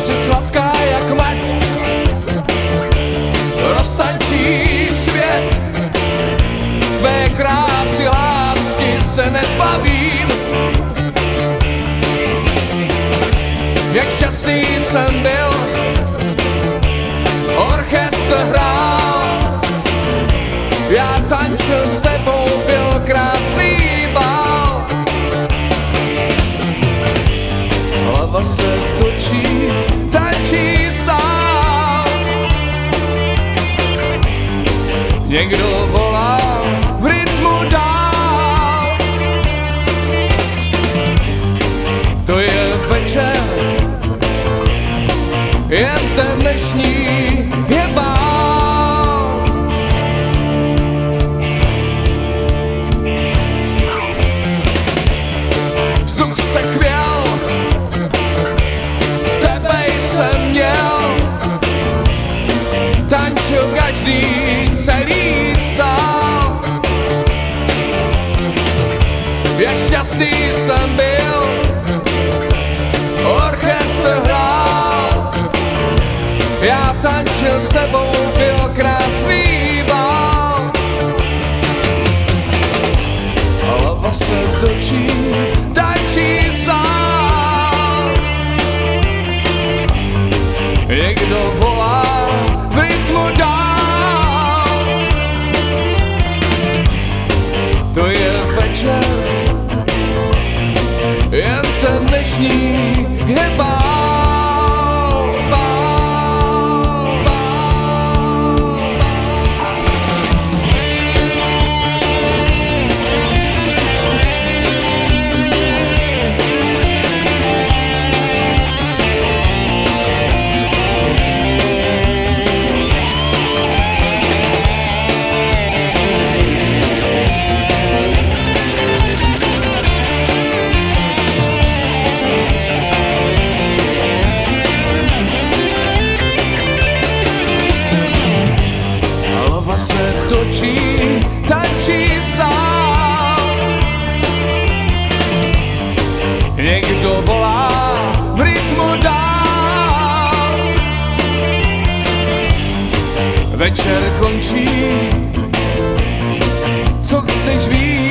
jsi sladká jak med, roztančí svět, tvé krásy lásky se nezbavím. Jak šťastný jsem byl, orchestr hrál, já tančil s tebou, byl krásný bál. Hlava se točí, tančí sám, někdo volá v rytmu dál. To je večer, jen ten dnešní je bál. Vzduch se chvěl, tebe jsem měl, tančil každý celý sál. Jak šťastný jsem byl, orchestr hrál, já tančil s tebou, byl krásný bál. Hlava se točí, tančí sám, někdo volá v rytmu dál. To je večer, jen ten dnešní je bál. Se točí, tančí sám, někdo volá v rytmu dál. Večer končí, co chceš víc?